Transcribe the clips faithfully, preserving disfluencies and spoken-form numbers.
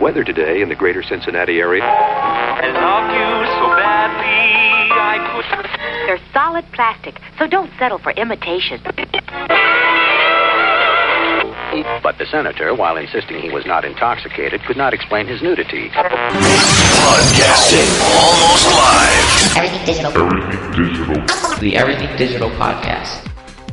Weather today in the greater Cincinnati area. I love you so badly, I could... They're solid plastic, so don't settle for imitation. But the senator, while insisting he was not intoxicated, could not explain his nudity. Broadcasting almost live. Everything Digital. Everything Digital. The Everything Digital Podcast.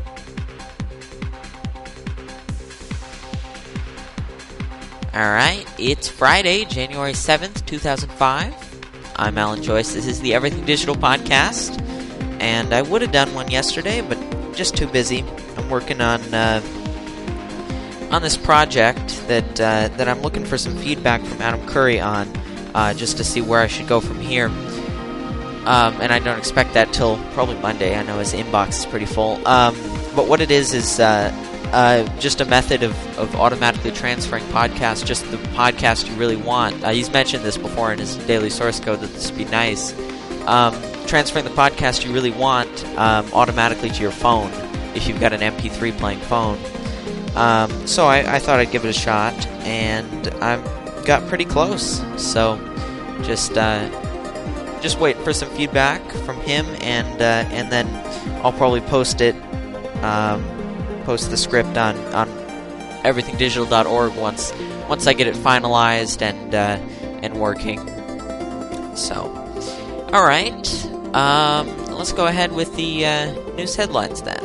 Alright, it's Friday, January seventh, two thousand five. I'm Alan Joyce. This is the Everything Digital Podcast. And I would have done one yesterday, but just too busy. I'm working on uh, on this project that uh, that I'm looking for some feedback from Adam Curry on, uh, just to see where I should go from here. Um, and I don't expect that till probably Monday. I know his inbox is pretty full. Um, but what it is is uh, uh, just a method of, of automatically transferring podcasts, just the podcast you really want. Uh, he's mentioned this before in his daily source code that this would be nice. Um, transferring the podcast you really want um, automatically to your phone if you've got an M P three playing phone. Um, so I, I thought I'd give it a shot, and I got pretty close. So just uh, just wait for some feedback from him, and uh, and then I'll probably post it, um, post the script on on everything digital dot org once once I get it finalized and uh, and working. So, all right, um, let's go ahead with the uh, news headlines then.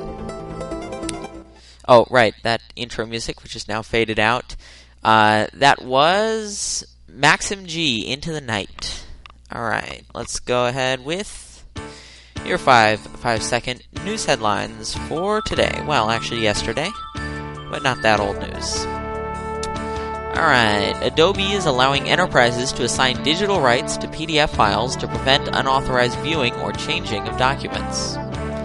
Oh, right, that intro music, which is now faded out. Uh, that was Maxim G, Into the Night. Alright, let's go ahead with your five five-second news headlines for today. Well, actually yesterday, but not that old news. Alright, Adobe is allowing enterprises to assign digital rights to P D F files to prevent unauthorized viewing or changing of documents.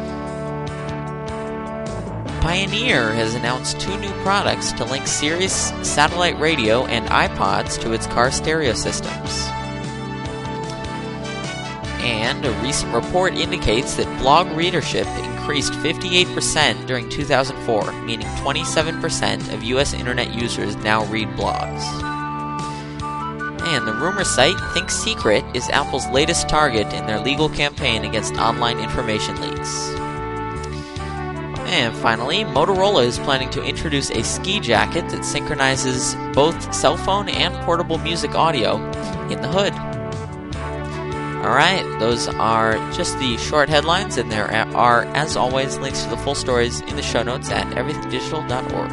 Pioneer has announced two new products to link Sirius satellite radio and iPods to its car stereo systems. And a recent report indicates that blog readership increased fifty-eight percent during two thousand four, meaning twenty-seven percent of U S internet users now read blogs. And the rumor site ThinkSecret is Apple's latest target in their legal campaign against online information leaks. And finally, Motorola is planning to introduce a ski jacket that synchronizes both cell phone and portable music audio in the hood. Alright, those are just the short headlines, and there are, as always, links to the full stories in the show notes at everything digital dot org.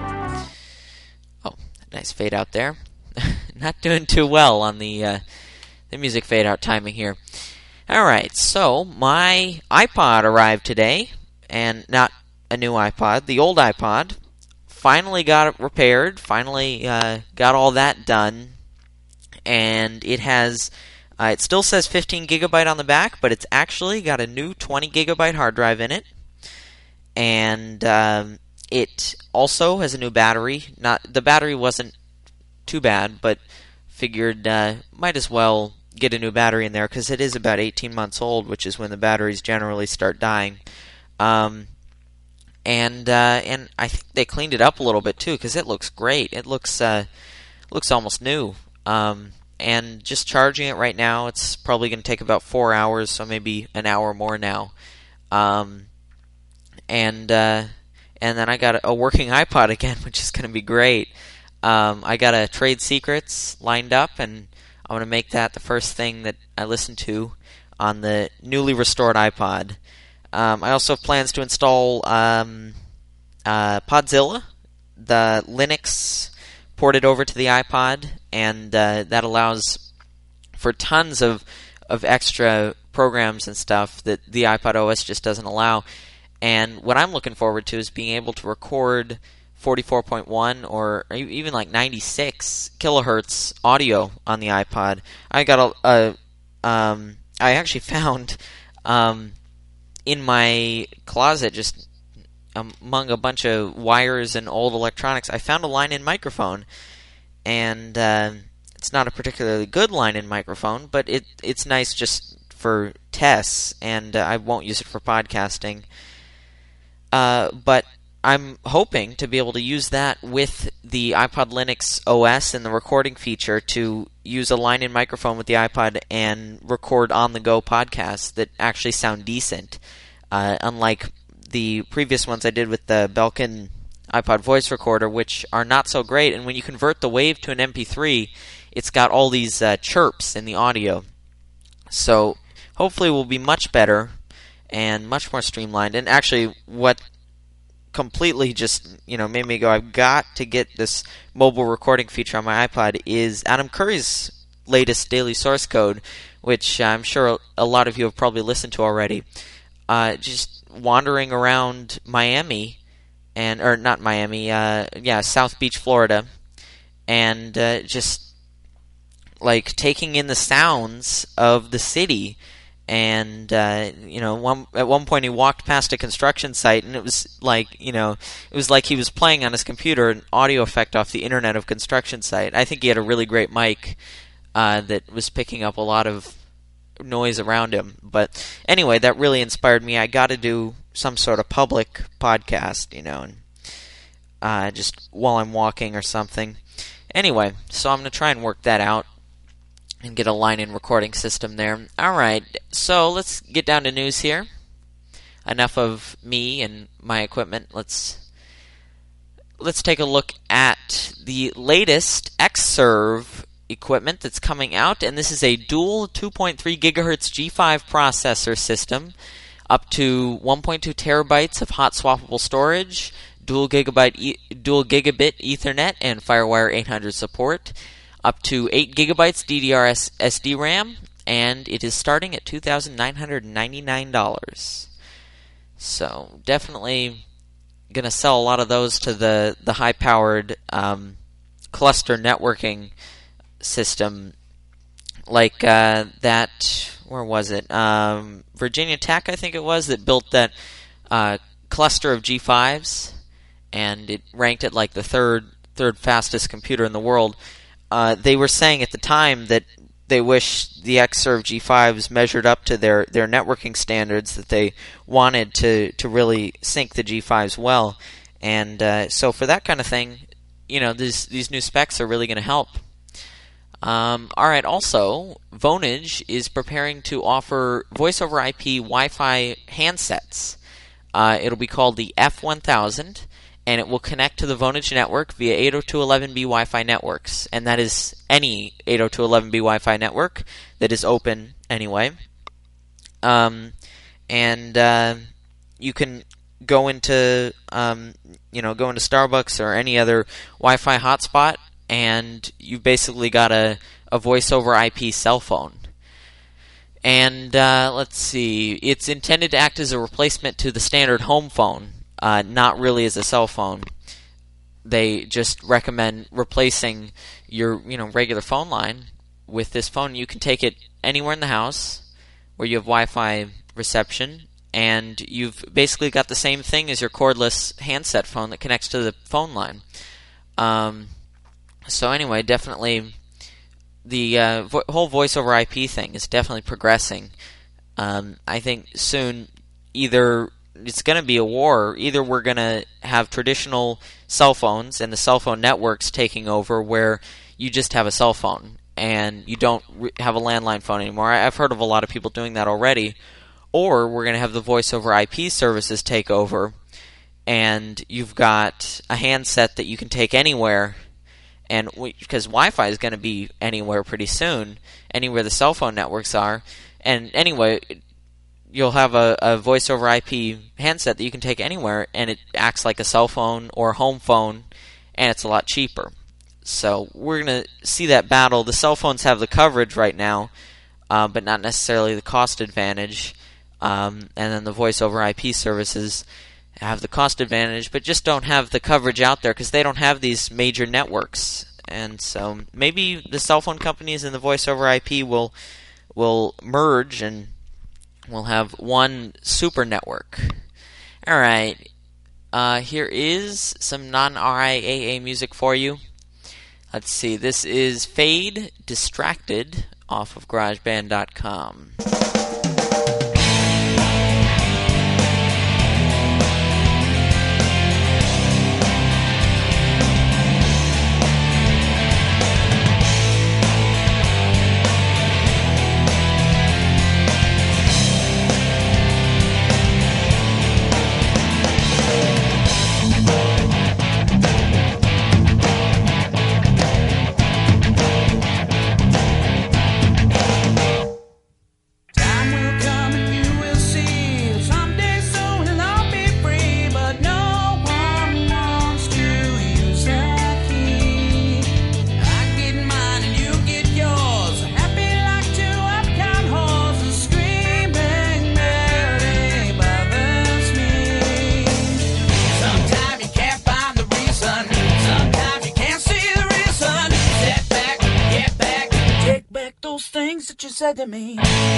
Oh, nice fade out there. Not doing too well on the, uh, the music fade out timing here. Alright, so my iPod arrived today. And not a new iPod, the old iPod. Finally got it repaired, finally uh, got all that done. And it has, uh, it still says fifteen gigabyte on the back, but it's actually got a new twenty gigabyte hard drive in it. And um, it also has a new battery. Not the battery wasn't too bad, but figured uh, might as well get a new battery in there, because it is about eighteen months old, which is when the batteries generally start dying. Um, and uh, and I think they cleaned it up a little bit too, because it looks great. It looks uh, looks almost new. Um, and just charging it right now, it's probably going to take about four hours, so maybe an hour more now. Um, and uh, and then I got a, a working iPod again, which is going to be great. Um, I got a Trade Secrets lined up, and I'm going to make that the first thing that I listen to on the newly restored iPod. Um, I also have plans to install um, uh, Podzilla, the Linux ported over to the iPod, and uh, that allows for tons of of extra programs and stuff that the iPod O S just doesn't allow. And what I'm looking forward to is being able to record forty-four point one or even like ninety-six kilohertz audio on the iPod. I got a, a um, I actually found um, in my closet, just among a bunch of wires and old electronics, I found a line-in microphone, and uh, it's not a particularly good line-in microphone, but it it's nice just for tests, and uh, I won't use it for podcasting. Uh, but I'm hoping to be able to use that with the iPod Linux O S and the recording feature to use a line-in microphone with the iPod and record on-the-go podcasts that actually sound decent, uh, unlike the previous ones I did with the Belkin iPod voice recorder, which are not so great. And when you convert the wave to an M P three, it's got all these uh, chirps in the audio. So hopefully it will be much better and much more streamlined. And actually, what completely just, you know, made me go, I've got to get this mobile recording feature on my iPod is Adam Curry's latest daily source code, which I'm sure a lot of you have probably listened to already. Uh, just wandering around Miami, and or not Miami, uh, yeah, South Beach, Florida, and uh, just like taking in the sounds of the city. And, uh, you know, one, at one point he walked past a construction site, and it was like, you know, it was like he was playing on his computer an audio effect off the Internet of Construction site. I think he had a really great mic uh, that was picking up a lot of noise around him. But anyway, that really inspired me. I got to do some sort of public podcast, you know, and, uh, just while I'm walking or something. Anyway, so I'm going to try and work that out and get a line-in recording system there. Alright, so let's get down to news here. Enough of me and my equipment. Let's let's take a look at the latest Xserve equipment that's coming out, and this is a dual two point three gigahertz G five processor system, up to one point two terabytes of hot swappable storage, dual gigabyte e- dual gigabit Ethernet, and FireWire eight hundred support. Up to eight gigabytes D D R S S D RAM, and it is starting at two thousand nine hundred ninety-nine dollars. So definitely going to sell a lot of those to the, the high-powered um, cluster networking system, like uh, that, where was it? Um, Virginia Tech, I think it was, that built that uh, cluster of G fives, and it ranked it like the third third fastest computer in the world. Uh, they were saying at the time that they wish the Xserve G fives measured up to their, their networking standards, that they wanted to, to really sync the G fives well. And uh, so for that kind of thing, you know, these, these new specs are really going to help. Um, Alright, also, Vonage is preparing to offer voice over I P Wi-Fi handsets. Uh, it'll be called the F one thousand. And it will connect to the Vonage network via eight oh two dot eleven b Wi-Fi networks. And that is any eight oh two dot eleven b Wi-Fi network that is open anyway. Um, and uh, you can go into, um, you know, go into Starbucks or any other Wi-Fi hotspot, and you've basically got a, a voice over I P cell phone. And uh, let's see, it's intended to act as a replacement to the standard home phone. Uh, not really as a cell phone. They just recommend replacing your, you know, regular phone line with this phone. You can take it anywhere in the house where you have Wi-Fi reception, and you've basically got the same thing as your cordless handset phone that connects to the phone line. Um, so anyway, definitely the uh, vo- whole voice over I P thing is definitely progressing. Um, I think soon either it's going to be a war. Either we're going to have traditional cell phones and the cell phone networks taking over, where you just have a cell phone and you don't re- have a landline phone anymore. I've heard of a lot of people doing that already. Or we're going to have the voice over I P services take over, and you've got a handset that you can take anywhere, and we, because Wi-Fi is going to be anywhere pretty soon, anywhere the cell phone networks are. And anyway, you'll have a, a voice over I P handset that you can take anywhere, and it acts like a cell phone or a home phone, and it's a lot cheaper. So we're going to see that battle. The cell phones have the coverage right now, uh, but not necessarily the cost advantage. Um, and then the voice over I P services have the cost advantage, but just don't have the coverage out there because they don't have these major networks. And so maybe the cell phone companies and the voice over I P will will merge, and we'll have one super network. All right, uh, here is some non-R I A A music for you. Let's see. This is Fade Distracted off of GarageBand dot com. that you said to me.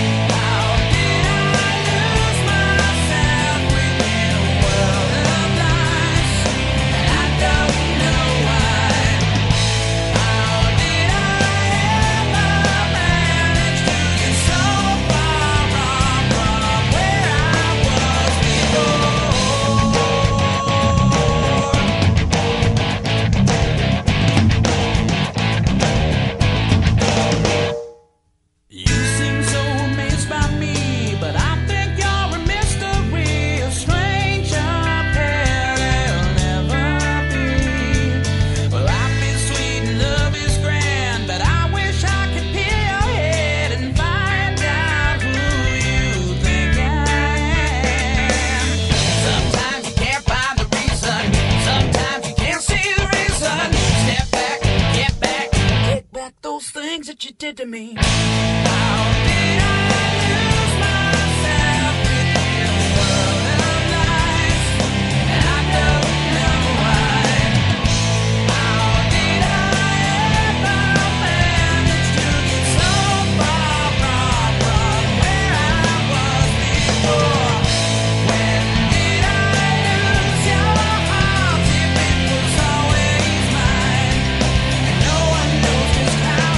That you did to me. How did I lose myself within a world of lies? And I don't know why. How did I ever manage to get so far from, from where I was before? When did I lose your heart if it was always mine? And no one knows just how.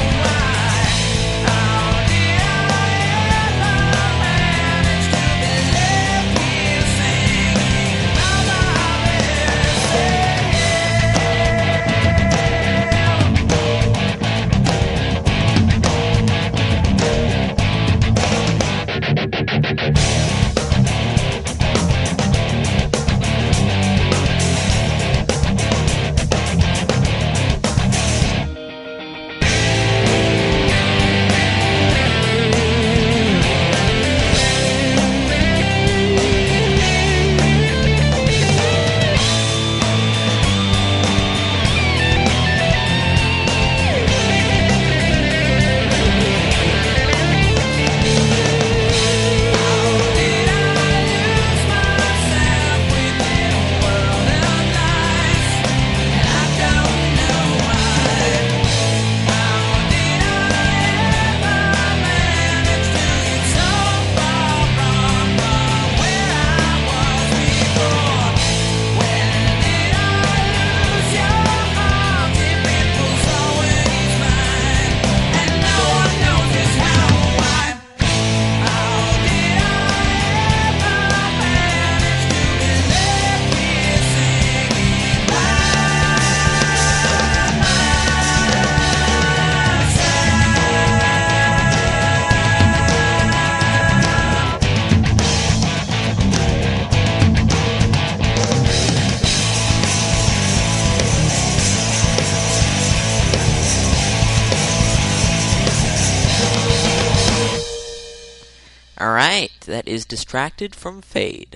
That is Distracted from Fade.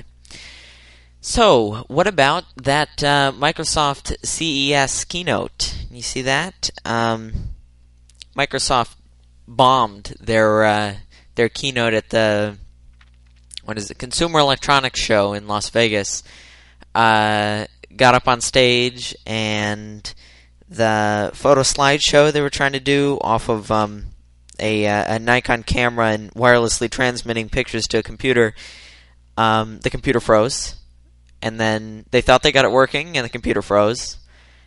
So, what about that uh, Microsoft C E S keynote? You see that? Um, Microsoft bombed their uh, their keynote at the what is it? Consumer Electronics Show in Las Vegas. Uh, got up on stage, and the photo slideshow they were trying to do off of um, A, uh, a Nikon camera and wirelessly transmitting pictures to a computer, um, the computer froze. And then they thought they got it working, and the computer froze.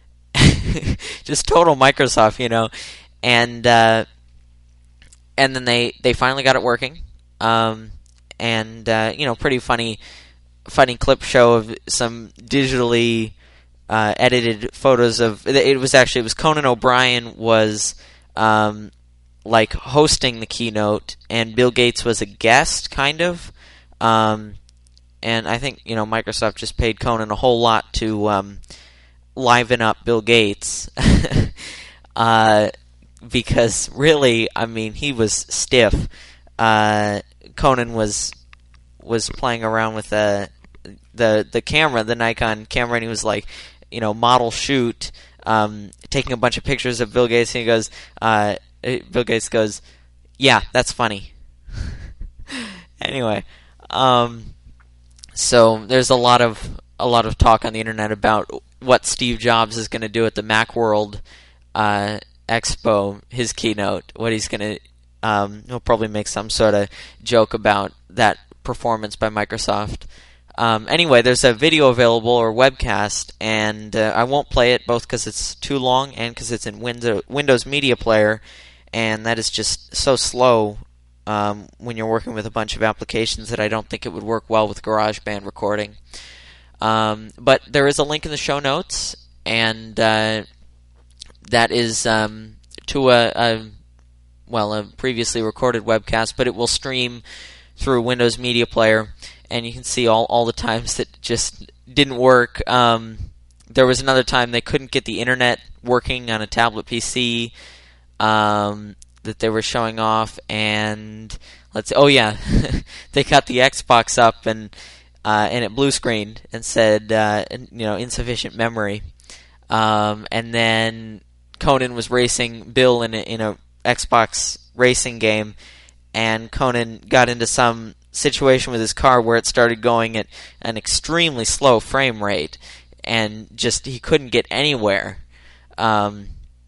Just total Microsoft, you know. And uh, and then they, they finally got it working. Um, and, uh, you know, pretty funny funny clip show of some digitally uh, edited photos of... It was actually, it was Conan O'Brien was... Um, like hosting the keynote, and Bill Gates was a guest, kind of. Um, and I think, you know, Microsoft just paid Conan a whole lot to um, liven up Bill Gates. uh, because really, I mean, he was stiff. Uh, Conan was was playing around with the, the, the camera, the Nikon camera, and he was like, you know, model shoot, um, taking a bunch of pictures of Bill Gates, and he goes... Uh, Bill Gates goes, yeah, that's funny. Anyway, um, so there's a lot of a lot of talk on the internet about what Steve Jobs is going to do at the Macworld uh, Expo, his keynote. What he's going to Um, he'll probably make some sort of joke about that performance by Microsoft. Um, anyway, there's a video available, or webcast, and uh, I won't play it both because it's too long and because it's in Windows, Windows Media Player, and that is just so slow um, when you're working with a bunch of applications that I don't think it would work well with GarageBand recording. Um, but there is a link in the show notes, and uh, that is um, to a, a well a previously recorded webcast, but it will stream through Windows Media Player. And you can see all, all the times that just didn't work. Um, there was another time they couldn't get the internet working on a tablet P C um, that they were showing off. And let's oh yeah, they got the Xbox up and uh, and it blue screened and said uh, you know insufficient memory. Um, and then Conan was racing Bill in a, in a Xbox racing game, and Conan got into some situation with his car where it started going at an extremely slow frame rate, and just he couldn't get anywhere. Um,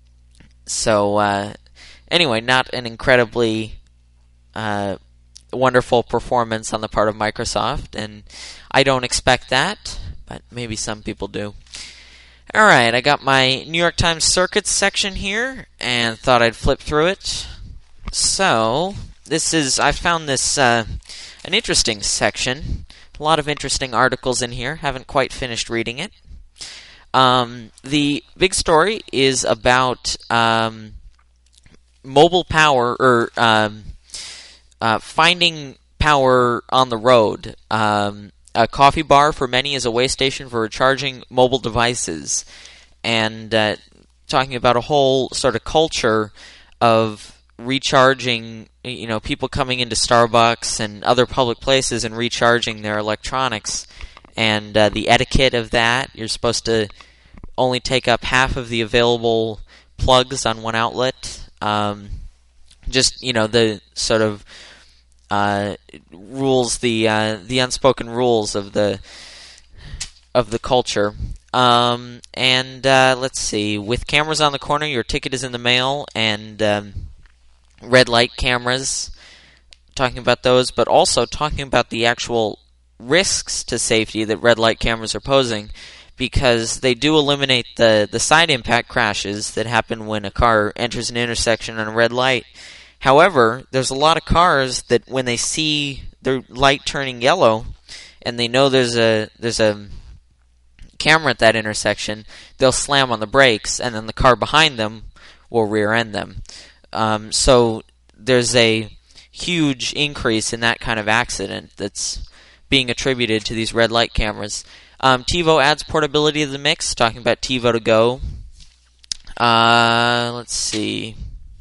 so uh, anyway, not an incredibly uh, wonderful performance on the part of Microsoft, and I don't expect that, but maybe some people do. Alright, I got my New York Times Circuits section here, and thought I'd flip through it. So, this is, I found this uh, an interesting section. A lot of interesting articles in here. Haven't quite finished reading it. Um, the big story is about um, mobile power, or um, uh, finding power on the road. Um, a coffee bar for many is a way station for recharging mobile devices. And uh, talking about a whole sort of culture of recharging, you know, people coming into Starbucks and other public places and recharging their electronics, and uh, the etiquette of that. You're supposed to only take up half of the available plugs on one outlet. Um, just, you know, the sort of uh, rules, the uh, the unspoken rules of the of the culture. Um, and uh, let's see, with cameras on the corner, your ticket is in the mail, and um, red light cameras, talking about those, but also talking about the actual risks to safety that red light cameras are posing, because they do eliminate the, the side impact crashes that happen when a car enters an intersection on a red light. However, there's a lot of cars that when they see their light turning yellow and they know there's a there's a camera at that intersection, they'll slam on the brakes, and then the car behind them will rear end them. Um, so there's a huge increase in that kind of accident that's being attributed to these red light cameras. Um, TiVo adds portability to the mix, talking about TiVo to go. Uh, let's see.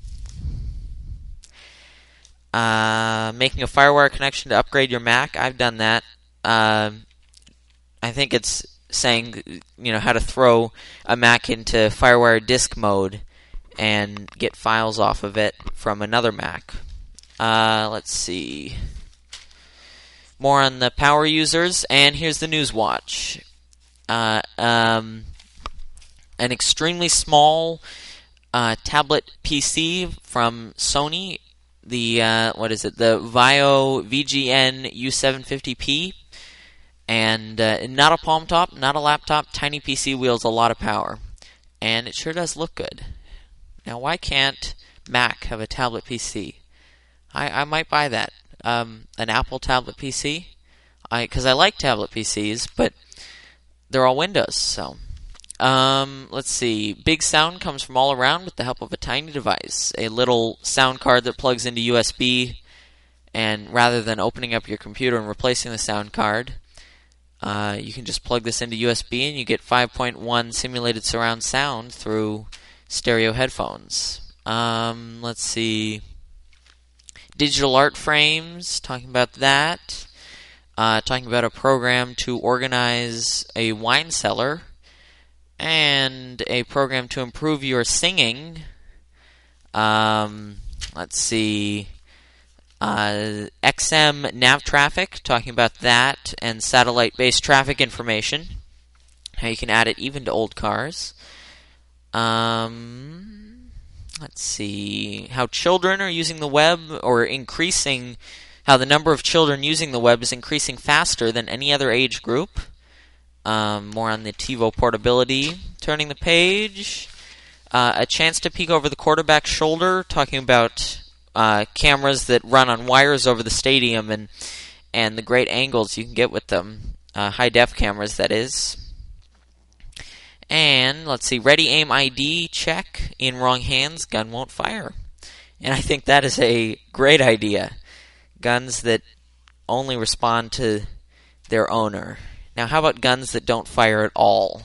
Uh, making a FireWire connection to upgrade your Mac. I've done that. Uh, I think it's saying, you know, how to throw a Mac into FireWire disk mode and get files off of it from another Mac. Uh, let's see. More on the power users, and here's the Newswatch. Uh, um, an extremely small uh, tablet P C from Sony, the, uh, what is it, the Vio V G N U seven fifty p, and uh, not a palm top, not a laptop, tiny P C, wields a lot of power, and it sure does look good. Now, why can't Mac have a tablet P C? I, I might buy that. Um, an Apple tablet P C, I because I like tablet P Cs, but they're all Windows. So, um, let's see. Big sound comes from all around with the help of a tiny device, a little sound card that plugs into U S B, and rather than opening up your computer and replacing the sound card, uh, you can just plug this into U S B, and you get five point one simulated surround sound through stereo headphones. Um, let's see. Digital art frames, talking about that. Uh, talking about a program to organize a wine cellar. And a program to improve your singing. Um, let's see. Uh, X M nav traffic, talking about that. And satellite-based traffic information. How you can add it even to old cars. Um... let's see, how children are using the web, or increasing, how the number of children using the web is increasing faster than any other age group. Um, more on the TiVo portability. Turning the page. Uh, a chance to peek over the quarterback's shoulder, talking about uh, cameras that run on wires over the stadium and and the great angles you can get with them. Uh, high-def cameras, that is. And, let's see, ready, aim, I D, check. In wrong hands, gun won't fire. And I think that is a great idea. Guns that only respond to their owner. Now, how about guns that don't fire at all?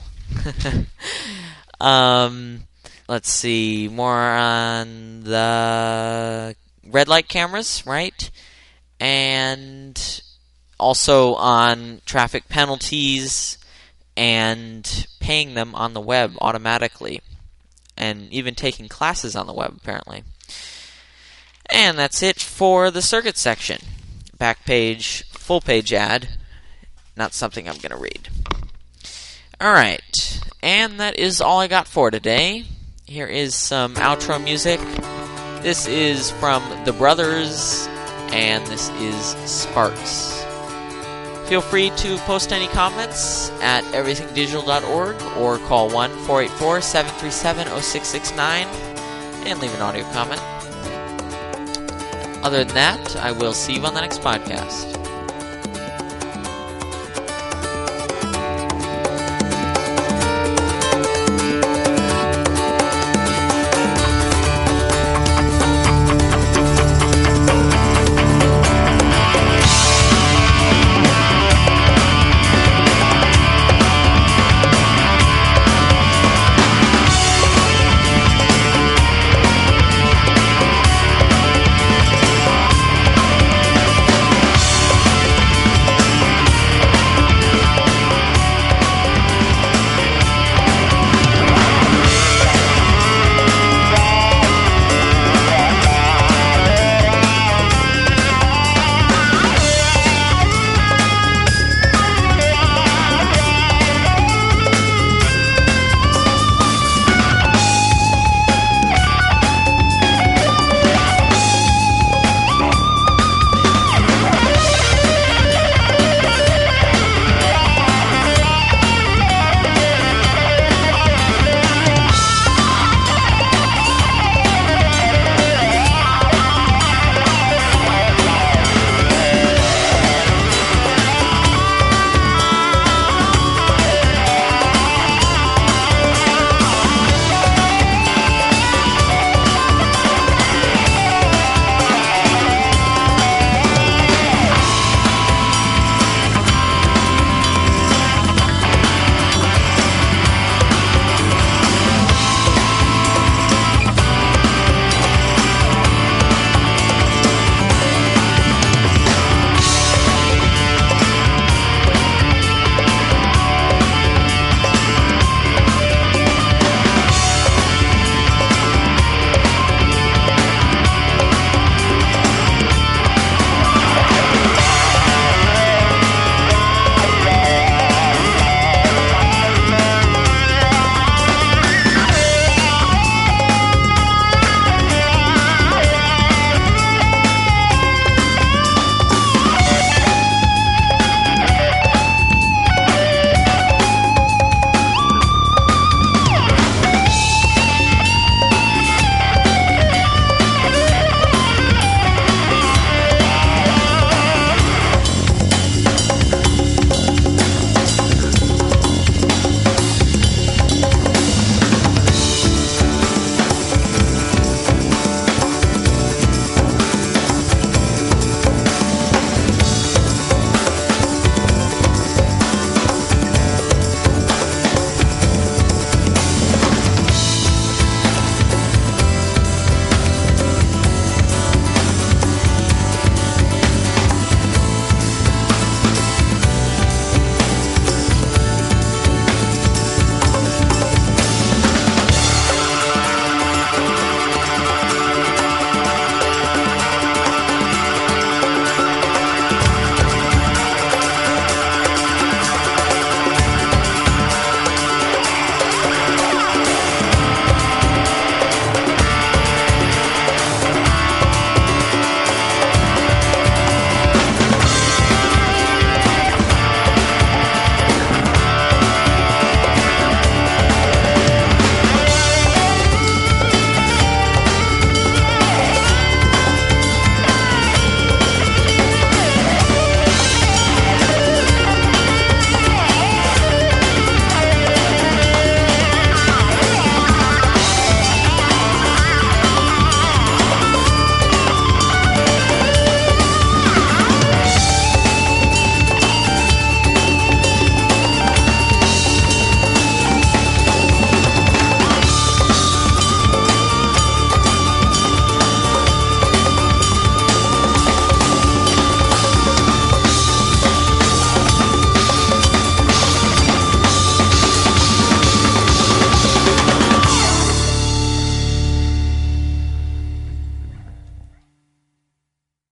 um, let's see, more on the red light cameras, right? And also on traffic penalties and paying them on the web automatically. And even taking classes on the web, apparently. And that's it for the circuit section. Back page, full page ad. Not something I'm going to read. Alright, and that is all I got for today. Here is some outro music. This is from The Brothers, and this is Sparks. Feel free to post any comments at everything digital dot org or call one four eight four, seven three seven, zero six six nine and leave an audio comment. Other than that, I will see you on the next podcast.